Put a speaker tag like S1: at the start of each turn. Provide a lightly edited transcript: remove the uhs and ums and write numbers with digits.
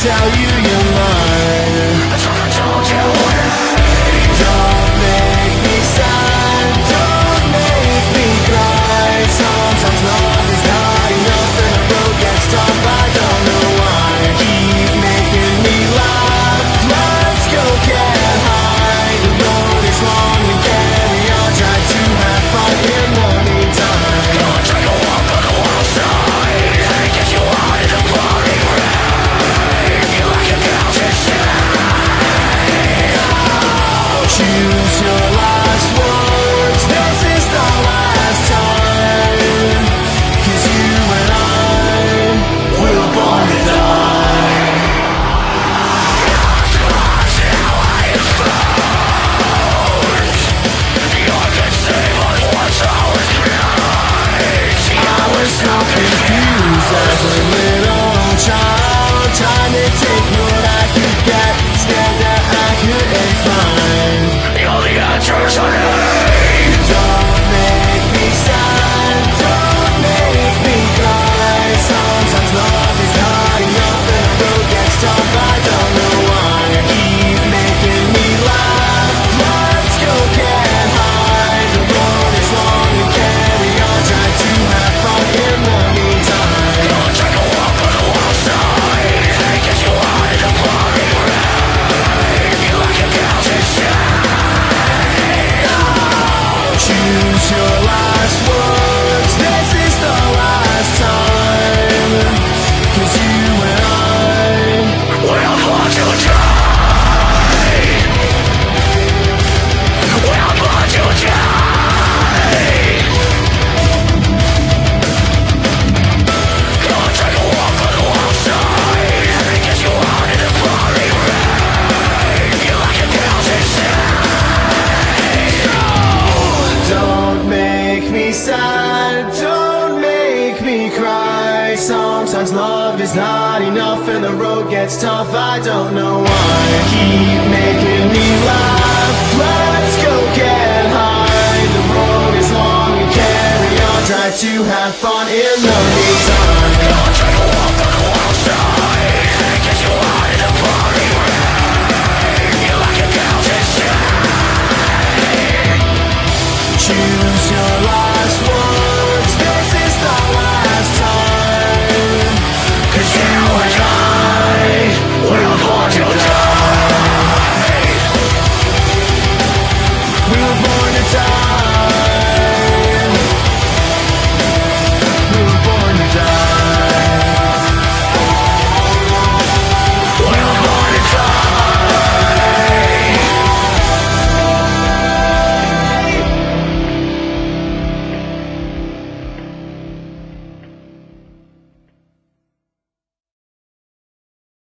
S1: tell you you're mine.
S2: That's what I told you.
S1: Don't make me sad, don't make me cry. Sometimes love is not enough and the road gets tough. I don't know why. Keep making me laugh. Let's go get high. The road is long and carry on. Try to have fun in the meantime.
S2: Gonna take a walk on the wild side and get you out of the pouring rain. You like a girl's insane.
S1: Choose your last words. This is the last time. 'Cause you and I, we're born to die.
S2: That's how I am found. You can save us once I was blind.
S1: I was so confused as a little child, trying to take what I could get, scared that I couldn't find.
S2: The only answers are no.
S1: Don't make me sad, don't make me cry. Sometimes love is not enough and the road gets tough. I don't know why. Keep making me laugh. Let's go get high. The road is long and carry on. Try to have fun in the meantime.
S2: Gonna take a walk on the wild side and get you out of the pouring rain. You like a girl's insane.
S1: Choose your last words. This is the last time. 'Cause you and I,
S2: We're born to die. We're born to die. Gonna take a walk on the wild side and get you out of the pouring rain. You like a girl's insane.
S1: don't make me sad, don't make me cry. Sometimes love is not enough and the road gets tough. I don't know why. Keep making me laugh. Let's go get high. The road is long and carry on. Try to have fun in